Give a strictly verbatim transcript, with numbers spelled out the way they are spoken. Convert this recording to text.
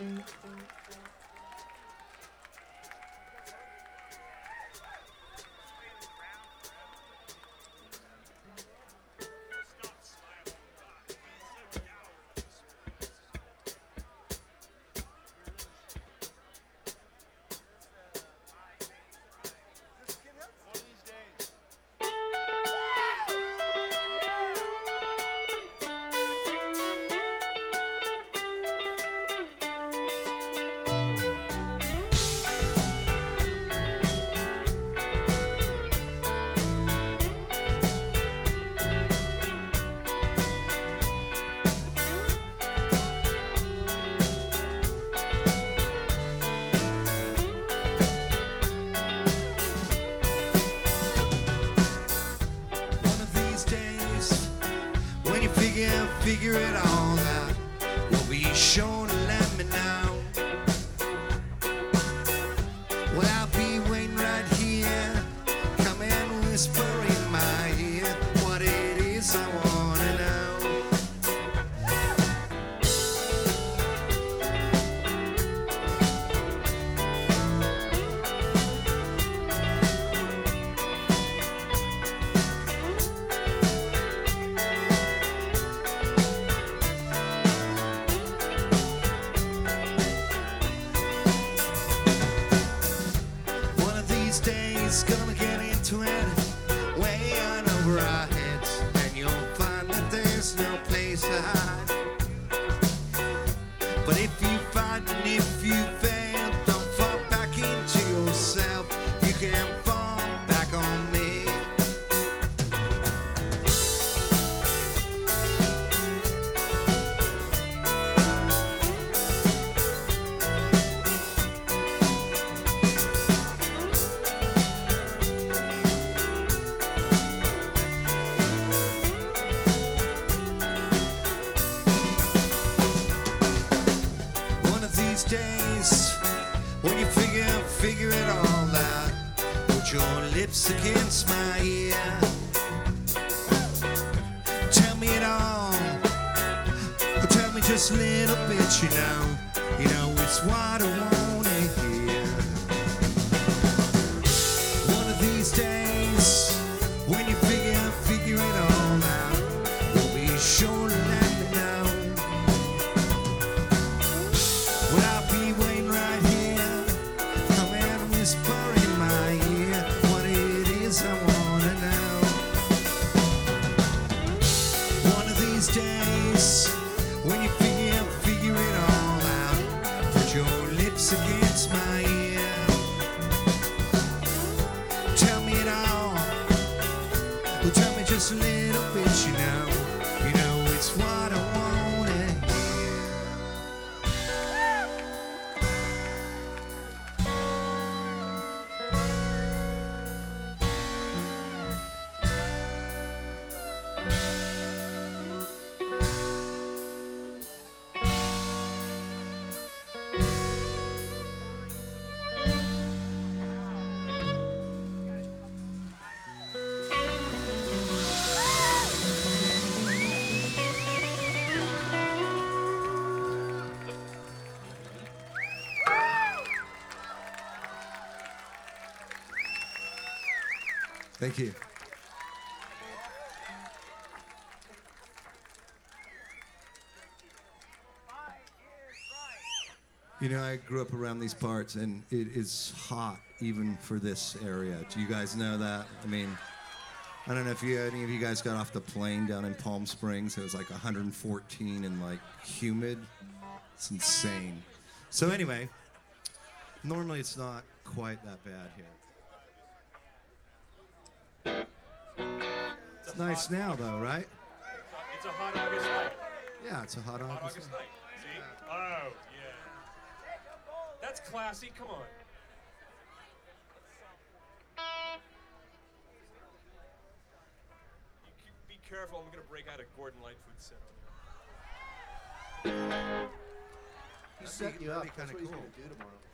Figure it all out. We'll be sure to let me know. Well, I'll be waiting right here. Come and whisper in my ear what it is I wanna know. Gonna get into it way on over our heads, and you'll find that there's no place to hide. But if you fight and if you fail, don't fall back into yourself. You can fall back on me. Days when you figure figure it all out, put your lips against my ear, tell me it all, or tell me just a little bit. You know, you know it's what I wanna hear. One of these days when you figure figure it all out, we'll be sure to let me know. Well, I'll be waiting right here. Come and whisper in my ear what it is I wanna know. One of these days, when you figure, figure it all out, put your lips against my ear. Tell me it all, well, tell me just a little bit, you know. You know it's what I wanna hear. Thank you. You know, I grew up around these parts, and it is hot even for this area. Do you guys know that? I mean, I don't know if you, any of you guys got off the plane down in Palm Springs. It was like one hundred fourteen and like humid. It's insane. So anyway, normally it's not quite that bad here. It's nice now, though, right? It's a hot August night. Yeah, it's a hot, hot August, August night. night. See? Oh, yeah. That's classy. Come on. You be careful. I'm going to break out a Gordon Lightfoot set on you. He's setting you up. That's Kind what of he's cool. going to do tomorrow.